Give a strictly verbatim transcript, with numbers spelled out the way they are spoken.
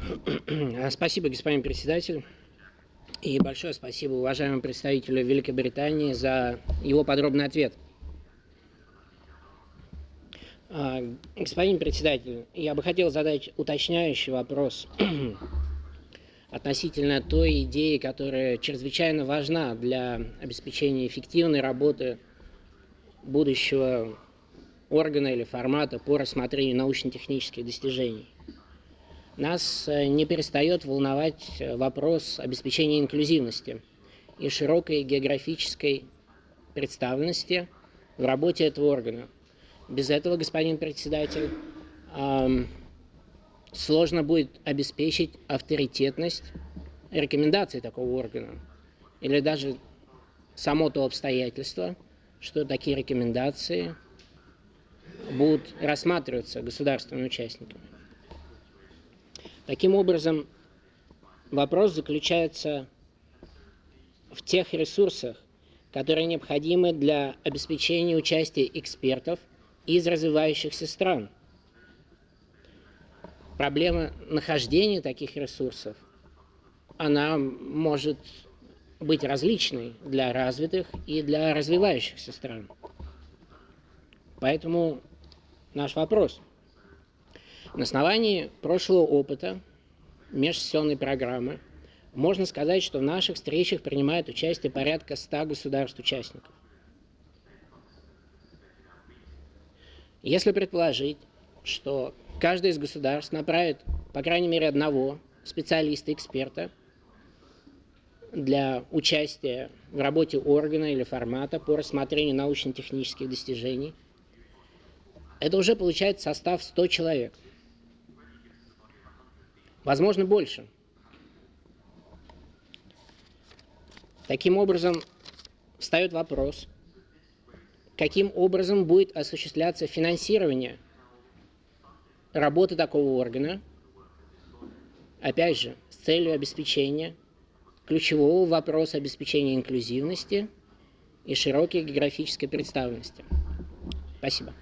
Спасибо, господин председатель. И большое спасибо уважаемому представителю Великобритании за его подробный ответ. Господин председатель, я бы хотел задать уточняющий вопрос относительно той идеи, которая чрезвычайно важна для обеспечения эффективной работы будущего органа или формата по рассмотрению научно-технических достижений. Нас не перестает волновать вопрос обеспечения инклюзивности и широкой географической представленности в работе этого органа. Без этого, господин председатель, эм, сложно будет обеспечить авторитетность рекомендаций такого органа или даже само то обстоятельство, что такие рекомендации будут рассматриваться государственными участниками. Таким образом, вопрос заключается в тех ресурсах, которые необходимы для обеспечения участия экспертов из развивающихся стран. Проблема нахождения таких ресурсов, она может быть различной для развитых и для развивающихся стран. Поэтому наш вопрос. На основании прошлого опыта межсессионной программы можно сказать, что в наших встречах принимает участие порядка ста государств-участников. Если предположить, что каждое из государств направит, по крайней мере, одного специалиста-эксперта для участия в работе органа или формата по рассмотрению научно-технических достижений, это уже получает состав сто человек. Возможно, больше. Таким образом, встает вопрос, каким образом будет осуществляться финансирование работы такого органа, опять же, с целью обеспечения ключевого вопроса обеспечения инклюзивности и широкой географической представленности. Спасибо.